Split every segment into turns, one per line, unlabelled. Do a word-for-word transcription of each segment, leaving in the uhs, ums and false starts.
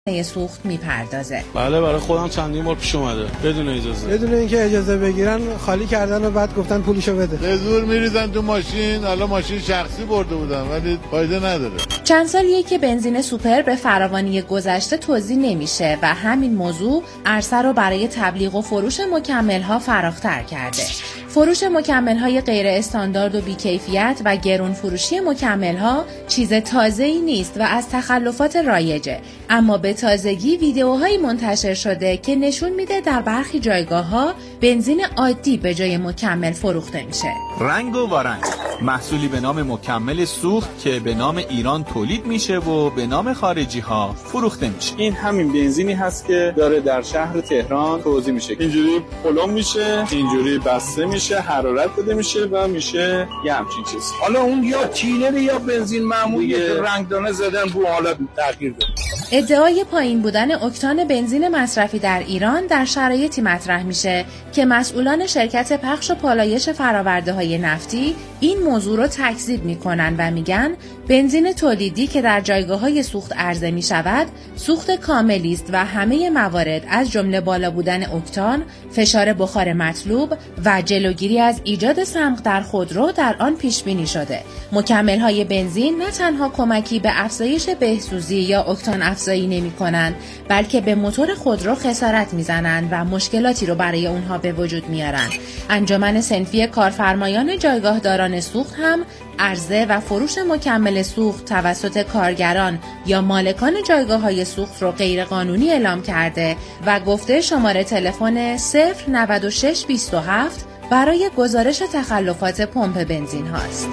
سوخت میپردازه.
بله برای خودم چندین بار پیش اومده بدون اجازه،
بدون اینکه اجازه بگیرن خالی کردن و بعد گفتن پولشو بده.
به زور میریزن تو ماشین. حالا ماشین شخصی برده بودن ولی فایده نداره.
چند سالیه که بنزین سوپر به فراوانی گذشته توزیع نمیشه و همین موضوع عرصه رو برای تبلیغ و فروش مکمل‌ها فراختر کرده. فروش مکمل‌های غیر استاندارد و بی‌کیفیت و گرون فروشی مکمل‌ها چیز تازه‌ای نیست و از تخلفات رایجه، اما به تازگی ویدیوهایی منتشر شده که نشون میده در برخی جایگاه‌ها بنزین عادی به جای مکمل فروخته میشه.
رنگ و وارنگ، محصولی به نام مکمل سوخت که به نام ایران تولید میشه و به نام خارجی ها فروخته میشه.
این همین بنزینی هست که داره در شهر تهران توزیع میشه. اینجوری پلم میشه، اینجوری بسته میشه، حرارت بده میشه و میشه یه همچین چیز.
حالا اون یا تیلر یا بنزین معمولی که رنگدانه زدن رو حالت تغییر داد.
ادعای پایین بودن اکتان بنزین مصرفی در ایران در شرایطی مطرح میشه که مسئولان شرکت پخش و پالایش فرآورده‌های نفتی این موضوع رو تکذیب میکنن و میگن بنزین تولیدی که در جایگاه‌های سوخت عرضه میشود سوخت کاملی است و همه موارد از جمله بالا بودن اکتان، فشار بخار مطلوب و جلوگیری از ایجاد سمق در خودرو در آن پیش بینی شده. مکمل‌های بنزین نه تنها کمکی به افزایش بهسوزی یا اکتان افزایی نمی‌کنند، بلکه به موتور خودرو خسارت می‌زنند و مشکلاتی رو برای اونها به وجود میارن. انجمن صنفی کارفرمایان جایگاهداران سوخت هم عرضه و فروش مکمل سوخت توسط کارگران یا مالکان جایگاه‌های سوخت رو غیرقانونی اعلام کرده و گفته شماره تلفن صفر نود و شش بیست و هفت برای گزارش تخلفات پمپ بنزین هاست.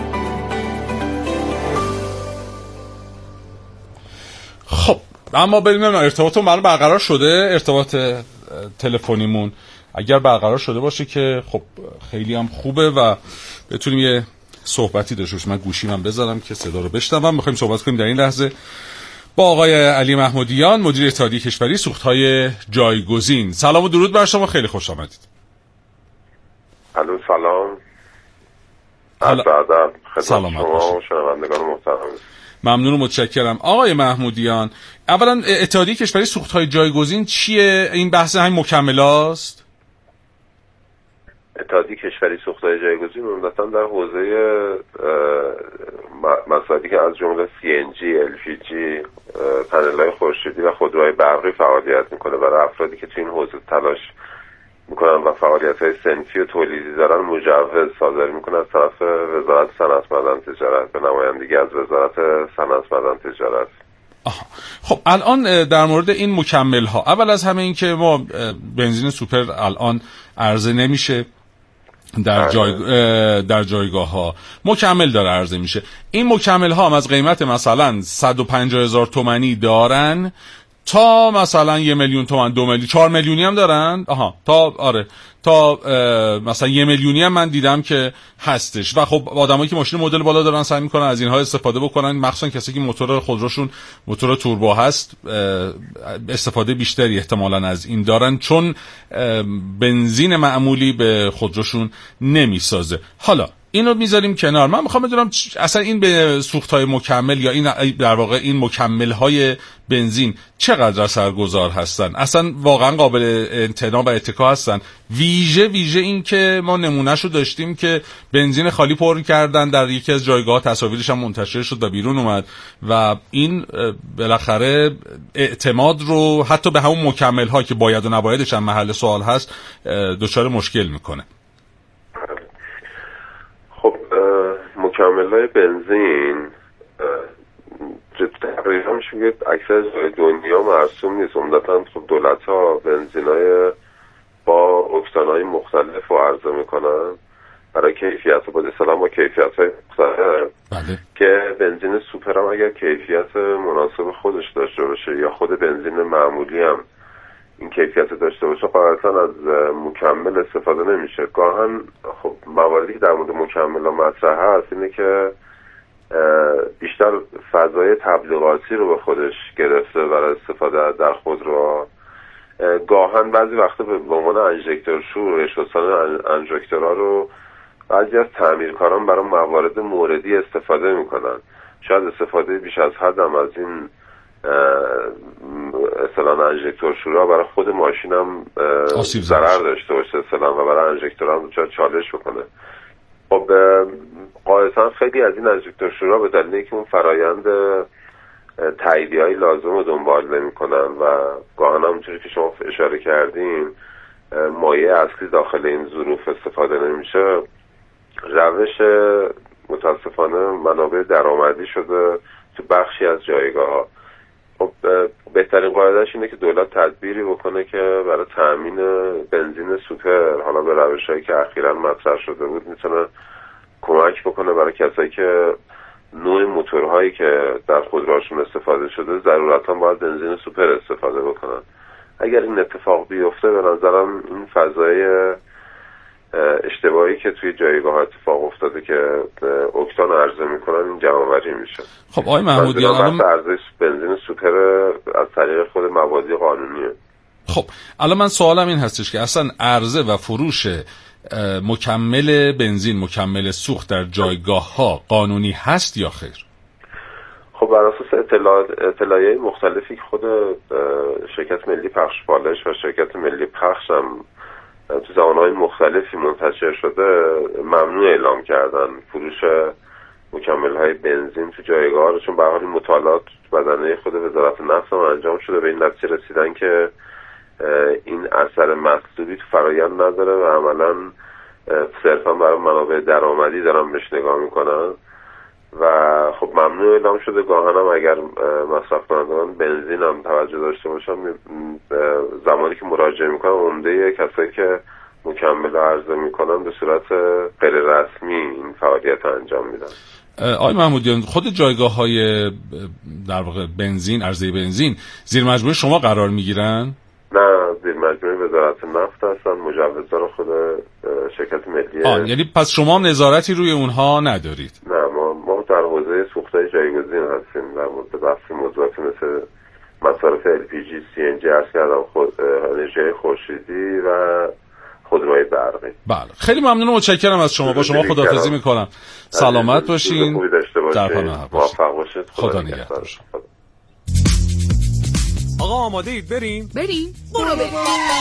خب اما بریم ارتباطمون برام برقرار شده، ارتباط تلفنیمون اگر برقرار شده باشه که خب خیلی هم خوبه و بتونیم یه صحبتی داشته باشیم. من گوشی من بذارم که صدا رو بشنوم. می‌خوایم صحبت کنیم در این لحظه با آقای علی محمودیان، مدیر اتحادیه کشوری سوخت‌های جایگزین. سلام و درود بر شما، خیلی خوش آمدید.
الو سلام.
حالا...
ادب خدمت
سلامت
شما و شنوندگان محترم.
ممنون و متشکرم. آقای محمودیان، اولا اتحادیه کشوری سوخت‌های جایگزین چیه؟ این بحث همین مکملاست؟
اتحادیه کشوری سوخت‌های جایگزین عمدتاً در حوزه مسائلی که از جمله سی ان جی، ال پی جی، پنل‌های خورشیدی و خودروهای برقی فعالیت میکنه. برای افرادی که تو این حوزه تلاش میکنن و فعالیت‌های صنفی و تولیدی دارن مجوز صادر میکنه از طرف وزارت صنعت معدن تجارت به نمایندگی از وزارت صنعت معدن تجارت.
آها. خب الان در مورد این مکمل ها، اول از همه این که ما بنزین سوپر الان عرضه نمیشه در جای در جایگاه ها، مکمل داره عرضه میشه. این مکمل ها هم از قیمت مثلا صد و پنجاه هزار تومانی دارن تا مثلا یه میلیون تومان، دو میلیون، چهار میلیونی هم دارن. آها تا آره تا مثلا یه میلیونی هم من دیدم که هستش. و خب آدمایی که ماشین مدل بالا دارن سعی میکنن از اینها استفاده بکنن، مخصوصا کسی که موتور خودروشون موتور توربو هست استفاده بیشتری احتمالاً از این دارن، چون بنزین معمولی به خودروشون نمیسازه. حالا اینو میذاریم کنار. من میخوام بدونم اصلا این به سوخت‌های مکمل یا این در واقع این مکمل‌های بنزین چقدر اثرگذار هستن، اصلا واقعا قابل امتناع و اتکا هستن؟ ویژه ویژه این که ما نمونهشو داشتیم که بنزین خالی پر کردن در یکی از جایگاه، تصاویرش هم منتشر شد و بیرون اومد و این بالاخره اعتماد رو حتی به همون مکمل‌ها که باید و نبایدش هم محل سوال هست دچار مشکل میکنه.
مکمل‌های بنزین تقریبا میشه که اکثر جای دنیا مرسوم نیست. عمدتاً خب دولت‌ها بنزین‌های با اکتان‌های مختلف رو عرضه میکنن برای کیفیت با اصطلاح با کیفیت‌های مختلف.
بله. که
بنزین سوپر هم اگر کیفیت مناسب خودش داشته باشه یا خود بنزین معمولی هم این کیفیت داشته باشه قاعدتاً از مکمل استفاده نمیشه. گاهن خب مواردی در مورد مکمل ها مطرح هست اینه که بیشتر فضای تبلیغاتی رو به خودش گرفته برای استفاده در خودرو. گاهن بعضی وقتا به عنوان انژکتور شور شستن انژکتورها رو بعضی از تعمیرکاران برای موارد موردی استفاده میکنن. شاید استفاده بیش از حد هم از این انژکتور شورا برای خود ماشینم ضرر داشته باشه اصلا و برای انژکتور هم دچار چالش بکنه. خب قاعدتا خیلی از این انژکتور شورا به دلیل اینکه اون فرایند تاییدیه‌های لازم رو دنبال نمی‌کنن و گاهن همونطوری که شما اشاره کردین مایع اصلی داخل این ظروف استفاده نمیشه، روش متاسفانه منابع درآمدی شده تو بخشی از جایگاه‌ها. خب بهترین قاعده‌اش اینه که دولت تدبیری بکنه که برای تأمین بنزین سوپر، حالا به روش‌هایی که اخیراً مطرح شده بود، میتونه کمک بکنه برای کسایی که نوع موتورهایی که در خودروهاشون استفاده شده ضرورتاً باید بنزین سوپر استفاده بکنن. اگر این اتفاق بیفته به نظرم این فضای اشتباهی که توی جایگاه اتفاق افتاده که اکتان عرضه میکنن این جمع‌آوری میشه.
خب آقای محمودیان
الان ارزش بنزین سوپر از طریق خود موادی قانونیه.
خب الان من سوالم این هستش که اصلا عرضه و فروش مکمل بنزین، مکمل سوخت در جایگاه ها قانونی هست یا خیر؟
خب بر اساس اطلاع اطلاعیه مختلفی که خود شرکت ملی پخش پالایش و شرکت ملی پخش هم تو زمانهای مختلفی منتشر شده، ممنوع اعلام کردن فروش مکمل های بنزین تو جایگاه ها، چون به هر حال مطالعات بدنه خود وزارت نفت هم انجام شده، به این نتیجه رسیدن که این اثر مطلوبی تو فرایند نداره و عملاً صرفا برای منابع درآمدی دارن بهش نگاه میکنن و خب ممنوع اعلام شده. گاهن هم اگر مصرف کنندگان بنزین هم توجه داشته باشن، زمانی که مراجعه میکنن عمده کسایی که مکمل عرضه میکنن به صورت غیر رسمی این فعالیت انجام میدن.
آقای محمودیان، خود جایگاه های در واقع بنزین، عرضه بنزین زیر مجموعه شما قرار میگیرن؟
نه، زیر مجموعه وزارت نفت هستن، مجوزدار خود شرکت ملی.
آه، یعنی پس شما هم نظارتی روی اونها ندارید؟
نه، ما ما در حوزه سوخت‌های جایگزین هستیم، در مورد بحث موضوعاتی مثل مصارف ال پی جی، سی ان جی، عرض کردم خود انرژی خورشیدی و خودروهای برقی.
بله، خیلی ممنون و متشکرم از شما. با شما خداحافظی میکنم. سلامت باشین. در پناه باشین.
موفق باشید.
خدا نگهدار.
آقا آماده اید بریم؟
بریم؟ برو بریم.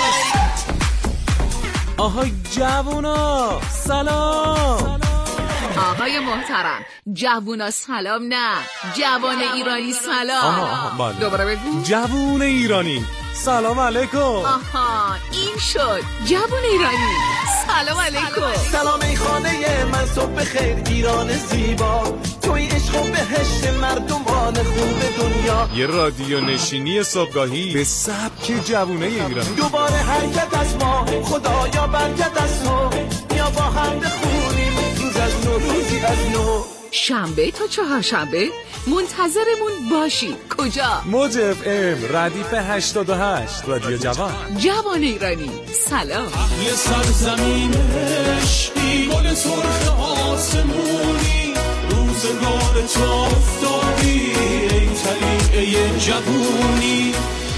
آهای جوونا سلام.
آقای محترم، جوونا سلام نه، جوان ایرانی سلام.
آها آها بله.
دوباره بگو.
جوون ایرانی سلام علیکم.
آها این شد جوون ایرانی سلام علیکم.
سلام ای خانه من، صبح بخیر ایران زیبا، توی عشق و بهشت مردمان خوب دنیا.
یه رادیو نشینی صبحگاهی به سبک جوونه ایرانی.
دوباره حرکت از ما، خدایا برکت از تو، بیا با هم بخونیم روز از نو، روزی از نو.
شنبه تا چهارشنبه منتظرمون باشید. کجا؟
موج اف ام ردیف هشتاد و هشت رادیو جوان.
جوان ایرانی سلام.
یه سرزمین عشقی، گل سرخ آسمونی، روزگار تو افتادی ای طلیعه جوونی.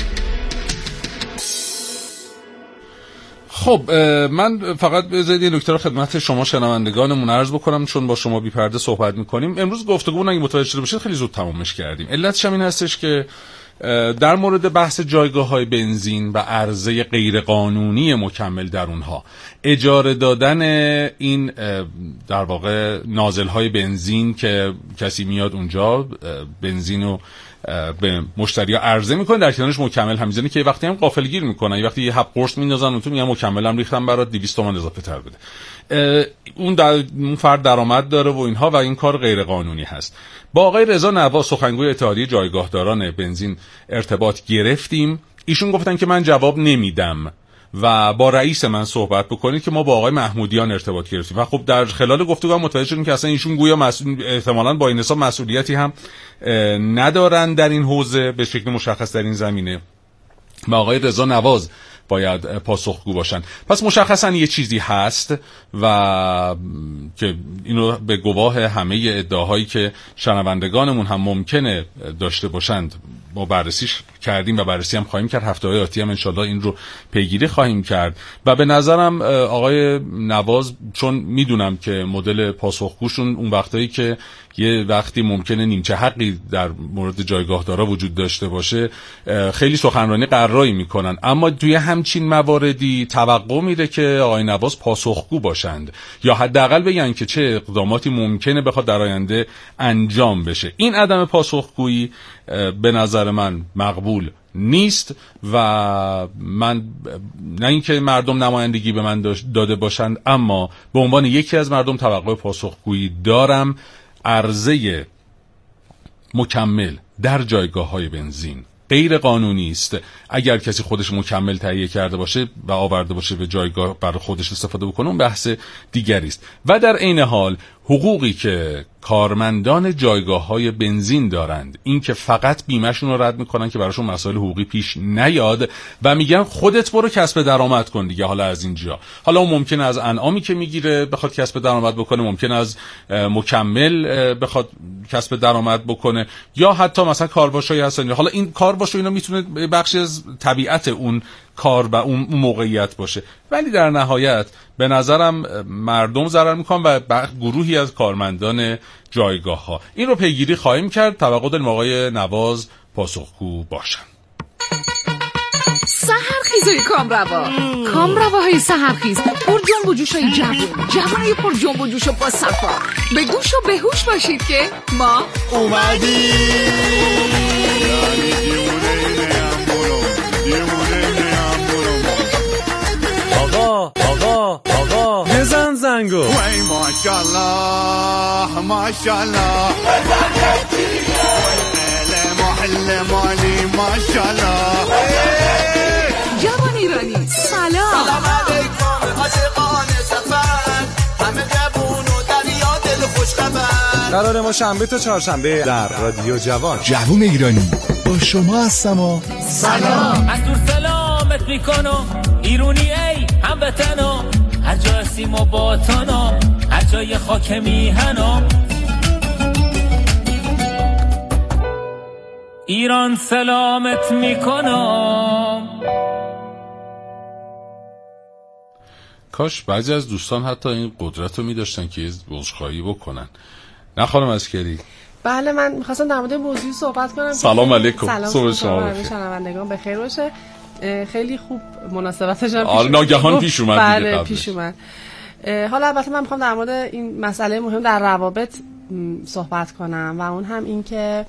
خب من فقط بذارید یه نکته رو خدمت شما شنوندگانمون عرض بکنم، چون با شما بی پرده صحبت میکنیم. امروز گفتگومون اگه متوجه شده باشید خیلی زود تمومش کردیم. علتش هم این هستش که در مورد بحث جایگاه‌های بنزین و عرضه غیرقانونی مکمل در اونها، اجاره دادن این در واقع نازل‌های بنزین که کسی میاد اونجا بنزین رو به مشتری ها عرضه میکنه، در کنارش مکمل هم میزنه که وقتی هم غافلگیر میکنن، یه وقتی یه حب قرص میندازن اون تو میگن مکمل هم ریختم برات دویست تومن اضافه تر بده. اون در اون فرد درآمد داره و اینها و این کار غیر قانونی هست. با آقای رضا نوا سخنگوی اتحادیه جایگاهداران بنزین ارتباط گرفتیم. ایشون گفتن که من جواب نمیدم و با رئیس من صحبت بکنید که ما با آقای محمودیان ارتباط گرفتیم و خب در خلال گفتگو هم متوجه شدیم که اصلا ایشون گویا مسئول، احتمالاً با این حساب مسئولیتی هم ندارن در این حوزه به شکل مشخص در این زمینه و آقای رضا نواز باید پاسخگو باشن. پس مشخصا یه چیزی هست و که اینو به گواه همه ادعاهایی که شنوندگانمون هم ممکنه داشته باشند ما بررسیش کردیم و بررسی هم خواهیم کرد. هفته‌های آتی هم انشالله این رو پیگیری خواهیم کرد و به نظرم آقای نواز، چون میدونم که مدل پاسخگوشون اون وقتایی که یه وقتی ممکنه نیمچه حقی در مورد جایگاهدارا وجود داشته باشه خیلی سخنرانی قرایی میکنن، اما توی همچین مواردی توقع میره که آقای نواز پاسخگو باشند یا حداقل بگن که چه اقداماتی ممکنه بخواد در آینده انجام بشه. این عدم پاسخگویی به نظر من مقبول نیست و من نه اینکه مردم نمایندگی به من داده باشند، اما به عنوان یکی از مردم توقع پاسخگویی دارم. عرضه مکمل در جایگاه‌های بنزین غیر قانونی است. اگر کسی خودش مکمل تهیه کرده باشه و آورده باشه به جایگاه برای خودش استفاده بکنه اون بحث دیگری است. و در عین حال حقوقی که کارمندان جایگاه‌های بنزین دارند، این که فقط بیمه‌شون رو رد میکنن که براشون مسائل حقوقی پیش نیاد و میگن خودت برو کسب درآمد کن دیگه. حالا از اینجا، حالا اون ممکنه از انعامی که میگیره بخواد کسب درآمد بکنه، ممکنه از مکمل بخواد کسب درآمد بکنه، یا حتی مثلا کارباشایی هستن. حالا این کارباش اینا میتونه بخشی از طبیعت اون کار و اون موقعیت باشه، ولی در نهایت به نظرم مردم ضرر میکنن و گروهی از کارمندان جایگاه ها. این رو پیگیری خواهیم کرد. توقع داریم آقای نواز پاسخگو باشن.
سحرخیزای کامروا، کامرواهای سحرخیز پر جنب و جوش های جوون، جوانای پر جنب و جوش و با صفا. به گوش و بهوش باشید که ما اومدیم.
آقا آقا آقا بزن زنگو.
وای ماشاءالله ماشاءالله محل مالی ماشاءالله.
جوان ایرانی سلام.
سلام علیکم عاشقان سفر، همه جوون و دریا دل خوش خبر.
قرار ما شنبه تا چهارشنبه در رادیو جوان.
جوون ایرانی با شما هستم و
سلام. از دور سلامت میکنم ایرونی ای هموطنم، هر جا هستیم و باطنم، هر جای خاک میهنم. ایران سلامت میکنم.
کاش بعضی از دوستان حتی این قدرت رو میداشتن که عذرخواهی بکنن. نه خانم عسکری؟
بله، من میخواستم در مورد موضوعی صحبت کنم.
سلام علیکم.
سلام صبح شما بخیر. شنوندگان بخیر باشه. خیلی خوب مناسبتش هم پیش
ناگهان پیش اومد.
بله پیش اومد. حالا البته من میخوام در مورد این مسئله مهم در روابط صحبت کنم و اون هم این که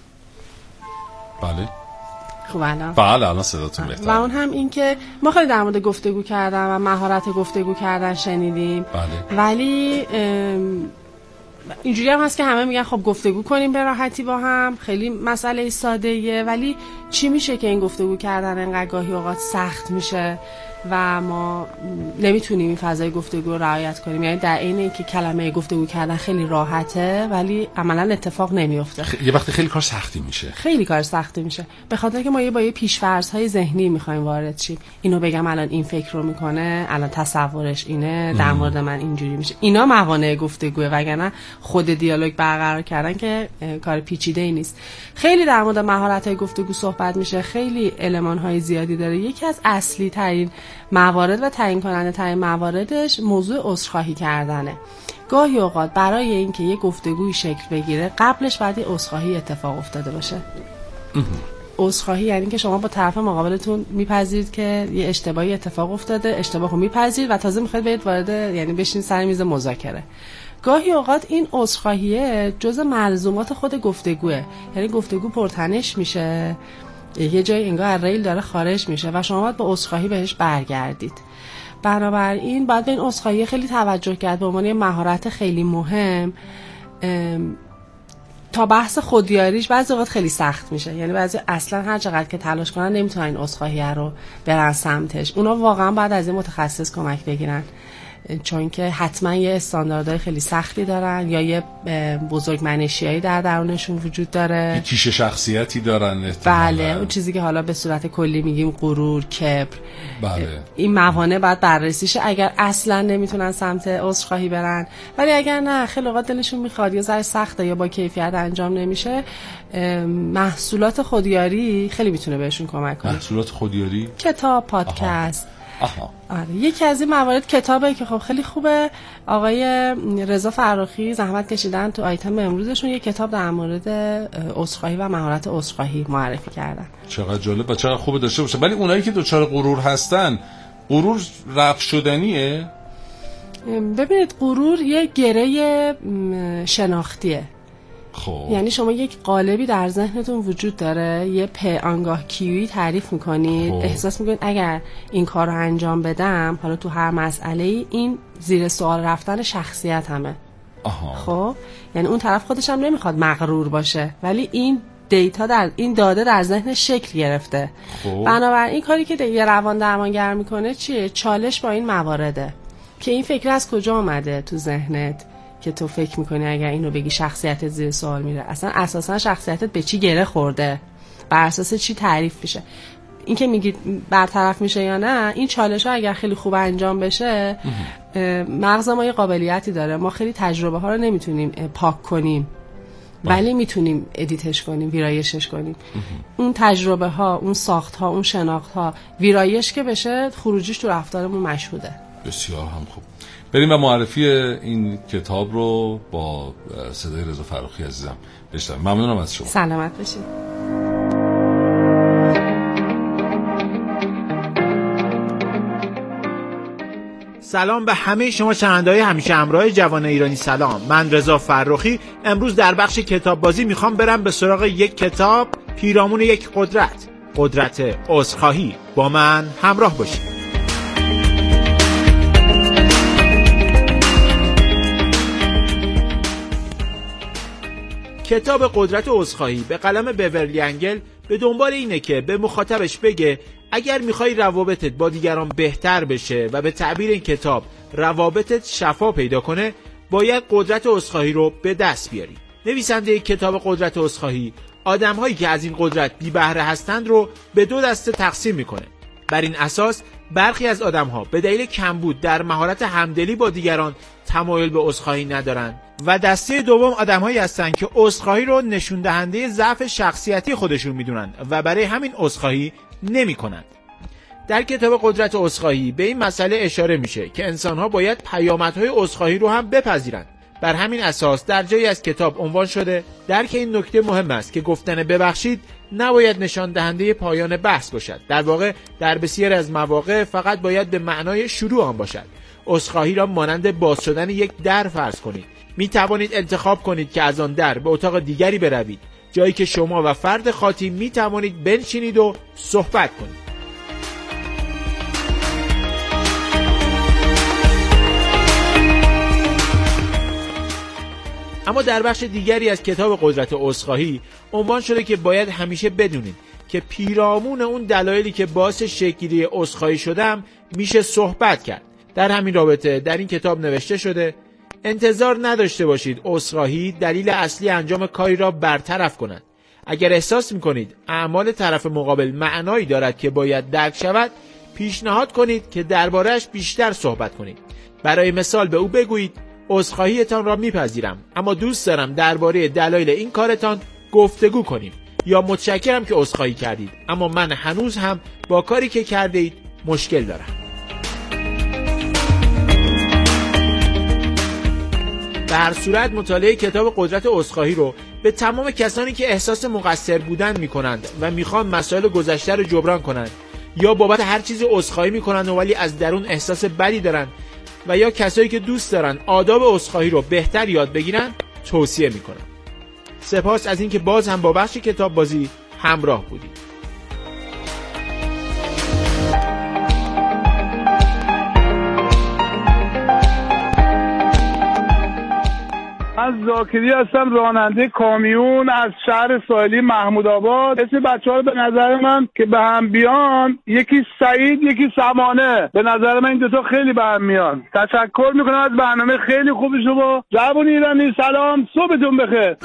بله
خوب الان
بله الان صداتون بهتره.
و اون هم این که ما خیلی در مورد گفتگو کردن و مهارت گفتگو کردن شنیدیم.
بله.
ولی اینجوری هم هست که همه میگن خب گفتگو کنیم به راحتی با هم، خیلی مسئله ساده ایه، ولی چی میشه که این گفتگو کردن انقدر گاهی اوقات سخت میشه و ما نمیتونیم این فضای گفتگو رو رعایت کنیم؟ یعنی در عین اینکه کلمه گفتگو کردن خیلی راحته ولی عملا اتفاق نمیفته.
خ... یه وقتی خیلی کار سختی میشه.
خیلی کار سختی میشه به خاطر که ما یه با یه پیش‌فرض‌های ذهنی میخوایم وارد شیم. اینو بگم الان این فکر رو میکنه، الان تصورش اینه، در مورد من اینجوری میشه. اینا موانع گفتگوه، وگرنه خود دیالوگ برقرار کردن که کار پیچیده‌ای نیست. خیلی در مورد مهارت‌های گفتگو صحبت میشه، خیلی المان‌های زیادی داره. یکی از اصلی ترین موارد و تعیین کننده ترین مواردش موضوع عذرخواهی کردنه. گاهی اوقات برای اینکه یه گفتگوی شکل بگیره قبلش باید یه عذرخواهی اتفاق افتاده باشه. عذرخواهی یعنی که شما با طرف مقابلتون میپذیرید که یه اشتباهی اتفاق افتاده، اشتباهو میپذیرید و تازه میخواید برید وارد، یعنی بشین سر میز مذاکره. گاهی اوقات این عذرخواهیه جزء ملزومات خود گفتگوه، یعنی گفتگو پرتنش میشه، یه جای انگار از ریل داره خارج میشه و شما باید با عذرخواهی بهش برگردید. بنابراین باید به این عذرخواهی خیلی توجه کرد به عنوان یه مهارت خیلی مهم. تا بحث خودیاریش بعضی وقت خیلی سخت میشه، یعنی بعضی اصلا هر چقدر که تلاش کنن نمیتونن این عذرخواهی رو برن سمتش. اونا واقعا باید از این متخصص کمک بگیرن. چون که حتما یه استانداردهای خیلی سختی دارن یا یه بزرگمنشیایی در درونشون وجود داره،
کیش شخصیتی دارن احتمالاً.
بله، اون چیزی که حالا به صورت کلی میگیم غرور، کبر.
بله.
این موانع باید بررسی شه اگر اصلا نمیتونن سمت عذرخواهی برن. ولی اگر نه خیلی اوقات دلشون میخواد یا زر سخته یا با کیفیت انجام نمیشه، محصولات خودیاری خیلی میتونه بهشون کمک کنه.
محصولات خودیاری؟
کتاب، پادکست.
آها.
آره، یکی از این موارد کتابه که خب خیلی خوبه. آقای رضا فرخی زحمت کشیدن تو آیتم امروزشون یه کتاب در مورد عذرخواهی و مهارت عذرخواهی معرفی کردن.
چقدر جالب و چقدر خوبه داشته باشه. ولی اونایی که دچار غرور هستن، غرور رفع شدنیه؟
ببینید، غرور یه گره شناختیه.
خب.
یعنی شما یک قالبی در ذهنتون وجود داره، یه په آنگاه کیویی تعریف میکنید، خب. احساس میکنید اگر این کار رو انجام بدم، حالا تو هر مسئله این زیر سوال رفتن شخصیت همه.
آها.
خب یعنی اون طرف خودش هم نمیخواد مغرور باشه، ولی این دیتا در این داده در ذهنش شکل گرفته.
خب.
بنابراین این کاری که یه روان درمانگر میکنه چیه؟ چالش با این موارده که این فکر از کجا اومده تو ذهنت که تو فکر میکنی اگر اینو بگی شخصیتت زیر سوال میره. اصلا اساسا شخصیتت به چی گره خورده، بر اساس چی تعریف میشه. این که میگی برطرف میشه یا نه، این چالش ها اگر خیلی خوب انجام بشه، مغز ما یه قابلیتی داره، ما خیلی تجربه ها رو نمیتونیم پاک کنیم ولی میتونیم ادیتش کنیم، ویرایشش کنیم. اون تجربه ها، اون ساخت ها، اون شناخت ها، ویرایش که بشه، خروجیش تو رفتارمون مشهوده.
بسیار هم خوب. بریم و معرفی این کتاب رو با صدای رضا فرخی عزیزم بشنویم. ممنونم از شما.
سلامت باشید.
سلام به همه شما شنونده‌های همیشه همراه جوان ایرانی. سلام، من رضا فرخی. امروز در بخش کتاب بازی میخوام برم به سراغ یک کتاب، پیرامون یک قدرت، قدرت عذرخواهی. با من همراه باشید. کتاب قدرت عذرخواهی به قلم بیورلی انگل به دنبال اینه که به مخاطبش بگه اگر میخوای روابطت با دیگران بهتر بشه و به تعبیر این کتاب روابطت شفا پیدا کنه، باید قدرت عذرخواهی رو به دست بیاری. نویسنده کتاب قدرت عذرخواهی آدم‌هایی که از این قدرت بی بهره هستند رو به دو دسته تقسیم میکنه. بر این اساس برخی از آدم‌ها به دلیل کمبود در مهارت همدلی با دیگران تمایل به عذرخواهی ندارند و دسته دوم آدم‌هایی هستند که عذرخواهی رو نشون دهنده ضعف شخصیتی خودشون میدونن و برای همین عذرخواهی نمی‌کنند. در کتاب قدرت عذرخواهی به این مسئله اشاره میشه که انسان‌ها باید پیامدهای عذرخواهی رو هم بپذیرند. بر همین اساس در جایی از کتاب عنوان شده درک این نکته مهم است که گفتن ببخشید نباید نشان دهنده پایان بحث باشد. در واقع در بسیاری از مواقع فقط باید به معنای شروع آن باشد. عذرخواهی را مانند باز شدن یک در فرض کنید. می توانید انتخاب کنید که از آن در به اتاق دیگری بروید، جایی که شما و فرد خاطی می توانید بنشینید و صحبت کنید. اما در بخش دیگری از کتاب قدرت عذرخواهی عنوان شده که باید همیشه بدونید که پیرامون اون دلایلی که باعث شکل‌گیری عذرخواهی شدم میشه صحبت کرد. در همین رابطه در این کتاب نوشته شده انتظار نداشته باشید عذرخواهی دلیل اصلی انجام کاری را برطرف کند. اگر احساس میکنید اعمال طرف مقابل معنایی دارد که باید درک شود، پیشنهاد کنید که درباره‌اش بیشتر صحبت کنید. برای مثال به او بگویید عذرخواهیتان را میپذیرم، اما دوست دارم درباره دلایل این کارتان گفتگو کنیم. یا متشکرم که عذرخواهی کردید، اما من هنوز هم با کاری که کرده اید مشکل دارم. به هر صورت مطالعه کتاب قدرت عذرخواهی رو به تمام کسانی که احساس مقصر بودن میکنند و میخوان مسائل گذشته رو جبران کنند، یا بابت هر چیزی عذرخواهی میکنند ولی از درون احساس بدی دارن، و یا کسایی که دوست دارن آداب عذرخواهی رو بهتر یاد بگیرن توصیه میکنم. سپاس از اینکه باز هم با بخش کتاب بازی همراه بودید.
از زاکری هستم، راننده کامیون از شهر ساحلی محمود آباد. اسم بچه‌ها رو به نظر من که به هم بیان، یکی سعید یکی سمانه، به نظر من این دو تا خیلی به هم میان. تشکر میکنم از برنامه خیلی خوبی شما. جوان ایرانی سلام، صبحتون بخیر.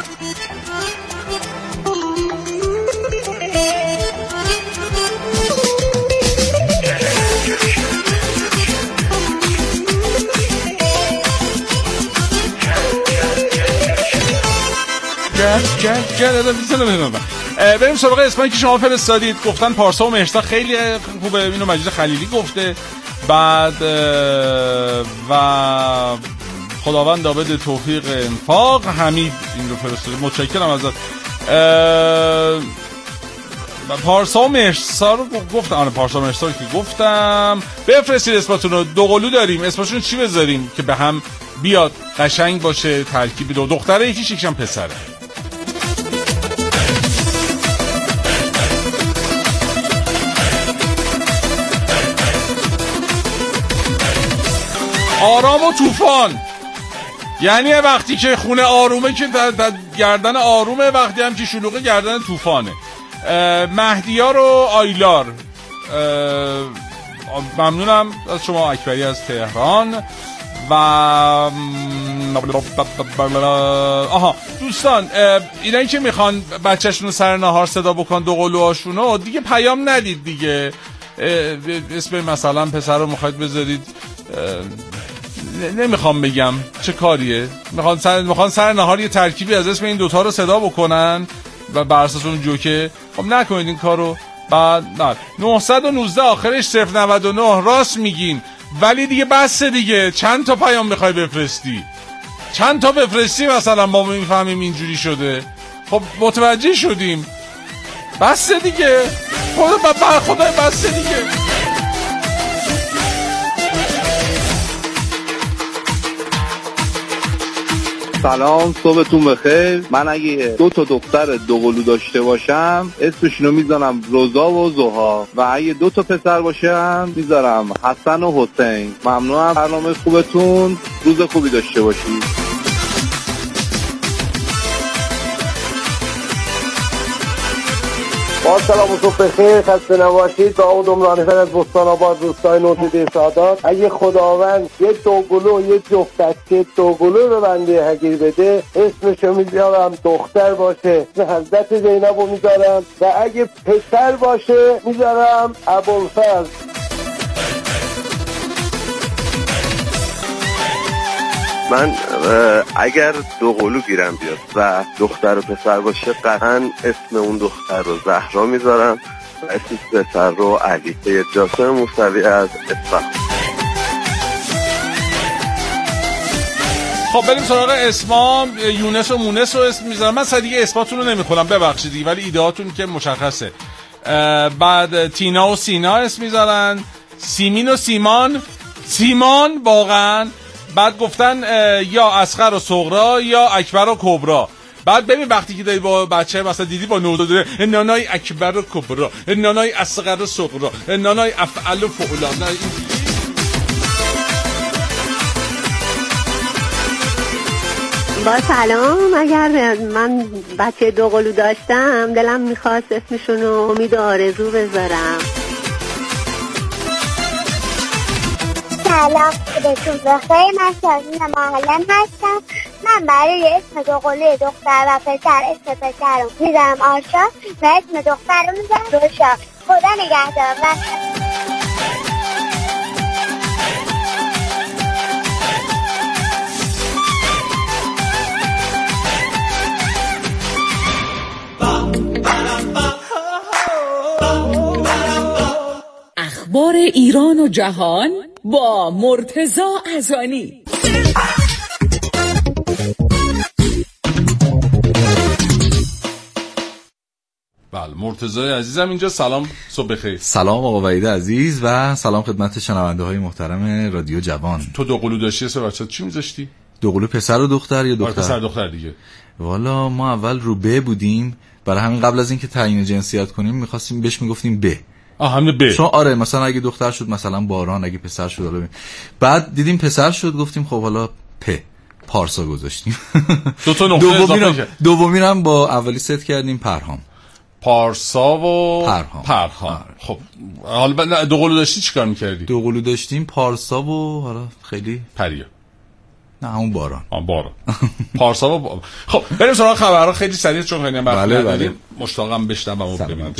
گرد گرد گرد بریم سراغ اسمایی که شما فرستادید. گفتن پارسا و مهرسا خیلی خوبه، اینو مجید خلیلی گفته. بعد و خداوند داود توفیق انفاق، حمید این رو فرستاده، متشکرم ازت. پارسا و مهرسا رو گفتم، آره پارسا و مهرسا رو که گفتم. بفرستید اسماتون رو. دو قلو داریم، اسمشون چی بذاریم که به هم بیاد، قشنگ باشه، ترکیب دو دختره یکیش یکیشم پسره. آرام و طوفان، یعنی وقتی که خونه آرومه که در, در گردن آرومه، وقتی هم که شلوغه گردن طوفانه. مهدیار و آیلار، ممنونم از شما. اکبری از تهران. و آها دوستان، اینایی که میخوان بچهشون رو سر نهار صدا بکن دو قلوهاشونو دیگه پیام ندید دیگه. اسم مثلا پسر رو میخواید بذارید، نمیخوام بگم چه کاریه، میخوان سر میخوان سر نهار یه ترکیبی از اسم این دوتا رو صدا بکنن و بر اساس اون جوکه. خب نکنید این کارو. بعد نه نهصد و نوزده آخرش صفر نود و نه، راست میگین، ولی دیگه بسه دیگه. چند تا پیام میخوای بفرستی؟ چند تا بفرستی مثلا ما میفهمیم اینجوری شده؟ خب متوجه شدیم، بسه دیگه. خدا خدای بسه دیگه.
سلام، صبحتون بخیر. من اگه دو تا دختر دو قلو داشته باشم اسمشونو میذارم روزا و زوها، و اگه دو تا پسر باشم میذارم حسن و حسین. ممنونم برنامه خوبتون، روز خوبی داشته باشید.
با سلام و صبح بخیر، خسته نباشید. داود عمرانیفر از بستان آباد، روستای نوتیده سادات. اگه خداوند یه دوقلو یه جفتک که دوقلو رو بنده هگیر بده، اسمشو میذارم دختر باشه حضرت زینب رو میذارم، و اگه پسر باشه میذارم ابوالفضل.
من اگر دو قلو گیرم بیاد و دختر و پسر باشه قطعا اسم اون دختر رو زهرا میذارم و اسم پسر رو علی. سید جاسم موسوی از اصفهان.
خب بریم سراغ اسمام. یونس و مونس رو اسم میذارم. من صدیقه اسماتون رو نمیخونم ببخشید دیگه، ولی ایدهاتون که مشخصه. بعد تینا و سینا اسم میذارن، سیمین و سیمان، سیمان واقعا. بعد گفتن یا اصغر و صغرا یا اکبر و کبرا. بعد ببین وقتی که داری با بچه مثلا دیدی با نوزاده نانای اکبر و کبرا، نانای اصغر و صغرا، نانای افعل و فعلا.
با سلام، اگر من بچه دو قلو داشتم دلم میخواست اسمشونو امید آرزو بذارم.
سلام، خودتون بخیر. من شازین معلم هستم. من برای اسم دو قلوی دختر و پسر اسم پسر رو میذارم آرشا و اسم دختر رو میذارم روشا. خدا نگهدار.
اخبار ایران و جهان با مرتضی ازانی.
بله مرتضی عزیزم اینجا. سلام، صبح بخیر.
سلام آقا وحید عزیز و سلام خدمت شنونده های محترم رادیو جوان.
تو دو قلو داشتی اسم بچه‌ت چی میذاشتی؟
دو قلو پسر و دختر یا دختر؟
پسر دختر دیگه.
والا ما اول رو ب بودیم، برای همین قبل از اینکه تعیین جنسیت کنیم می‌خواستیم بهش میگفتیم ب.
آه همین ب.
چون آره مثلا اگه دختر شد مثلا باران، اگه پسر شد حالا. بعد دیدیم پسر شد گفتیم خب حالا پ. پارسا گذاشتیم.
دو تا نقطه اضافه کرد.
دومی هم با اولی ست کردیم پرهام.
پارسا و
پرهام.
پرهام. خب حالا دو قلو داشتی چیکار می‌کردی؟
دو قلو داشتیم پارسا و حالا خیلی
پریا.
نه همون باران.
آ باران. پارسا و با... خب بریم سراغ خبرها خیلی سریع چون خیلی برای
بله بله.
مشتاقم بشنوم و ببینم.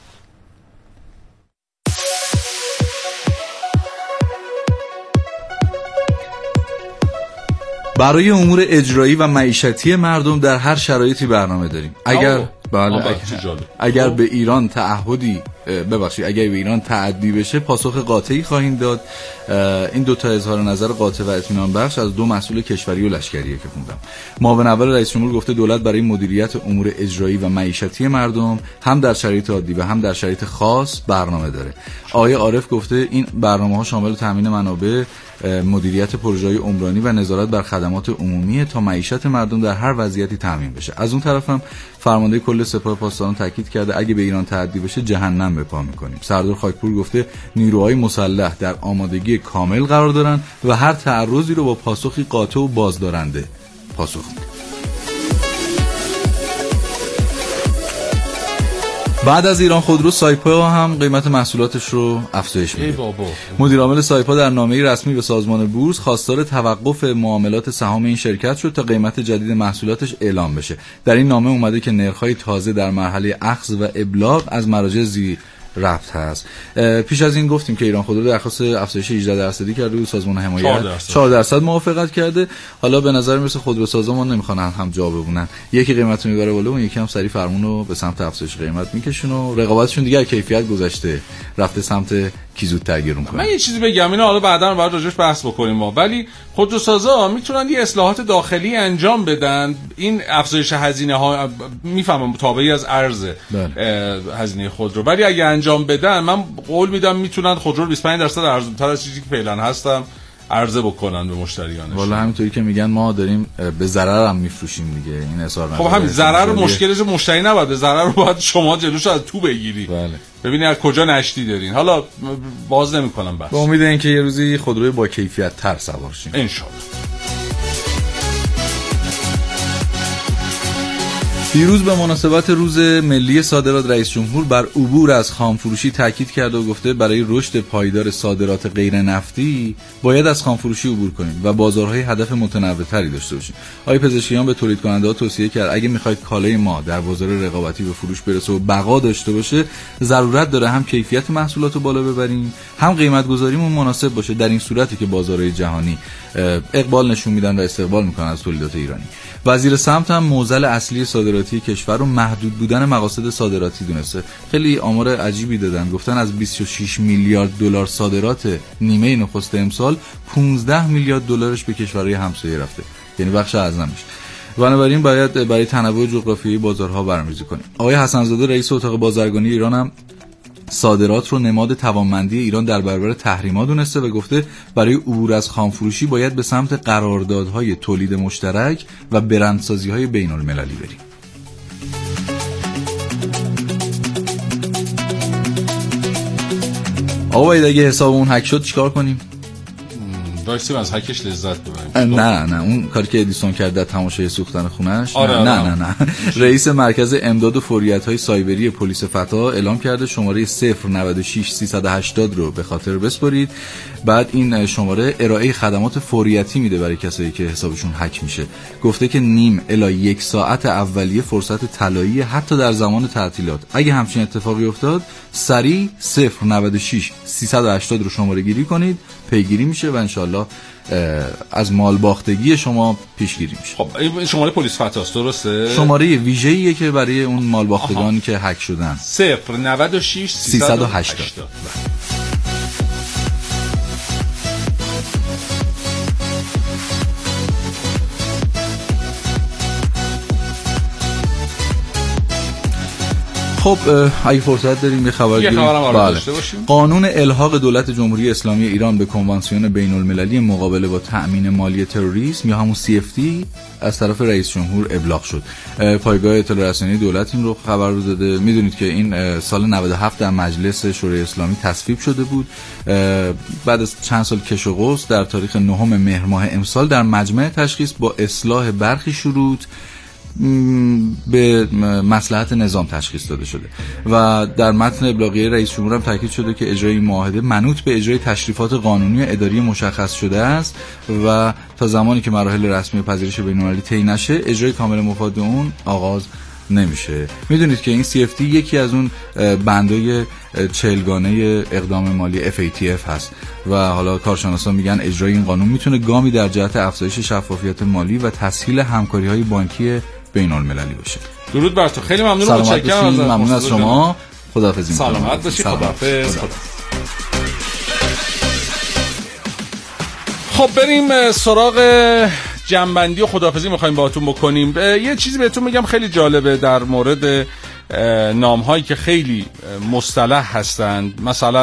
برای امور اجرایی و معیشتی مردم در هر شرایطی برنامه داریم. اگر بله اگر, اگر به ایران تعهدی ببخشید اگر به ایران تعدی بشه پاسخ قاطعی خواهیم داد. این دو تا اظهار نظر قاطع و اطمینان بخش از دو مسئول کشوری و لشکریه که خوندم. معاون اول رئیس جمهور گفته دولت برای مدیریت امور اجرایی و معیشتی مردم هم در شرایط عادی و هم در شرایط خاص برنامه داره. آقای عارف گفته این برنامه‌ها شامل تامین منابع، مدیریت پروژه‌های عمرانی و نظارت بر خدمات عمومی تا معیشت مردم در هر وضعیتی تامین بشه. از اون طرف هم فرمانده کل سپاه پاسداران تاکید کرده اگه به ایران تعدی بشه جهنم به پا می‌کنیم. سردار خاکپور گفته نیروهای مسلح در آمادگی کامل قرار دارن و هر تعرضی رو با پاسخی قاطع و بازدارنده پاسخ میدن. بعد از ایران خودرو سایپا هم قیمت محصولاتش رو افزایش میده. مدیر عامل سایپا در نامه‌ای رسمی به سازمان بورس خواستار توقف معاملات سهام این شرکت شد تا قیمت جدید محصولاتش اعلام بشه. در این نامه اومده که نرخ‌های تازه در مرحله اخذ و ابلاغ از مراجع زیر رفت هست. پیش از این گفتیم که ایران خودرو درخواست افزایش هجده درصدی کرده و سازمان حمایت چهار درصد موافقت کرده. حالا به نظر میرسه خودروسازا ما نمیخوان هم جا بمونن، یکی قیمت رو میبره بالا و یکی هم سری فرمون رو به سمت افزایش قیمت میکشون و رقابتشون دیگه کیفیت گذشته رفته سمت کی زودتر گرون کنه.
من یه چیزی بگم اینا حالا بعدا باید راجعش بحث بکنیم ما، ولی خودروسازا میتونن یه اصلاحات داخلی انجام بدن. این افزایش هزینه ها میفهمم تابعی از ارز هزینه خودرو، ولی اگه انجام بدن من قول میدم میتونن خودرو بیست و پنج درصد ارزونتر از چیزی که فعلا هستم عرضه بکنن به مشتریانش.
والا همینطوری که میگن ما داریم به ضرر هم میفروشیم دیگه این اصرار
خب همین ضرر مشکلش مشتری نباید، ضرر رو باید شما جلوش از تو بگیری.
بله.
ببینی از کجا نشتی دارین. حالا باز نمیکنم بس.
با امید اینکه یه روزی خودروی با کیفیت تر سوار شیم
ان شاء الله.
دیروز به مناسبت روز ملی صادرات رئیس جمهور بر عبور از خامفروشی تاکید کرد و گفته برای رشد پایدار صادرات غیر نفتی باید از خامفروشی عبور کنیم و بازارهای هدف متنوع‌تری داشته باشیم. آقای پزشکیان به تولید کننده‌ها توصیه کرد اگه می‌خواید کالای ما در بازار رقابتی به فروش برسه و بقا داشته باشه ضرورت داره هم کیفیت محصولات رو بالا ببریم هم قیمت گذاریمون مناسب باشه. در این صورتی که بازارهای جهانی اقبال نشون میدن و استقبال میکنن از تولیدات ایرانی. وزیر سمت هم معضل اصلی صادراتی کشور رو محدود بودن مقاصد صادراتی دونسته. خیلی آمار عجیبی دادن، گفتن از بیست و شش میلیارد دلار صادرات نیمه نخست امسال پانزده میلیارد دلارش به کشورهای همسایه رفته، یعنی بخش اعظمش. بنابراین باید برای تنوع جغرافیایی بازارها برنامه‌ریزی کنیم. آقای حسن‌زاده رئیس اتاق بازرگانی ایران هم صادرات رو نماد توانمندی ایران در برابر تحریم‌ها دونسته و گفته برای عبور از خامفروشی باید به سمت قراردادهای تولید مشترک و برندسازی‌های بین‌المللی بریم. آقا اگه حسابمون هک شد چیکار کنیم؟
داشتیم از هکش لذت ببریم.
نه نه اون کاری که ادیسون کرد در تماشای سوختن خونش.
آره
نه, نه نه نه رئیس مرکز امداد و فوریت‌های سایبری پلیس فتا اعلام کرده شماره صفر نود و شش سیصد و هشتاد رو به خاطر بسپرید. بعد این شماره ارائه خدمات فوریتی میده برای کسایی که حسابشون هک میشه. گفته که نیم الی یک ساعت اولیه فرصت طلایی حتی در زمان تعطیلات. اگه همچین اتفاقی افتاد سریع صفر نود و شش سیصد و هشتاد رو شماره گیری کنید، پیگیری میشه و انشالله از مال باختگی شما پیشگیری میشه.
خب این شماره پلیس فتاست درسته؟
شماره ویژه‌ایه که برای اون مال باختگانی که هک شدن.
صفر نود و شش سیصد و هشتاد.
خب اگه فرصت داریم یه خبر
یه خبرم
بله.
داشته باشیم.
قانون الحاق دولت جمهوری اسلامی ایران به کنوانسیون بین المللی مقابله با تأمین مالی تروریسم یا همون سی اف تی از طرف رئیس جمهور ابلاغ شد. پایگاه اطلاع رسانی دولت این رو خبر رو داده. میدونید که این سال نود و هفت در مجلس شورای اسلامی تصویب شده بود. بعد از چند سال کش و قوس در تاریخ نهم مهر ماه امسال در مجمع تشخیص با اصلاح برخی شروط به مصلحت نظام تشخیص داده شده و در متن ابلاغیه رئیس جمهور هم تاکید شده که اجرای این معاهده منوط به اجرای تشریفات قانونی و اداری مشخص شده است و تا زمانی که مراحل رسمی پذیرش بین‌المللی طی نشه اجرای کامل مفاد اون آغاز نمیشه. میدونید که این سی اف تی یکی از اون بندای چهلگانه اقدام مالی اف ای تی اف هست و حالا کارشناسان میگن اجرای این قانون میتونه گامی در جهت افزایش شفافیت مالی و تسهیل همکاری‌های بانکی بین المللی باشه.
درود بر تو. خیلی ممنونم. متشکرم از
ممنون از شما. خداحافظ.
سلامت باشی. خداحافظ. خب بریم سراغ جنبندی و خداحافظی می‌خوایم باهاتون بکنیم. یه چیزی بهتون میگم خیلی جالبه در مورد نام‌هایی که خیلی مصطلح هستند. مثلا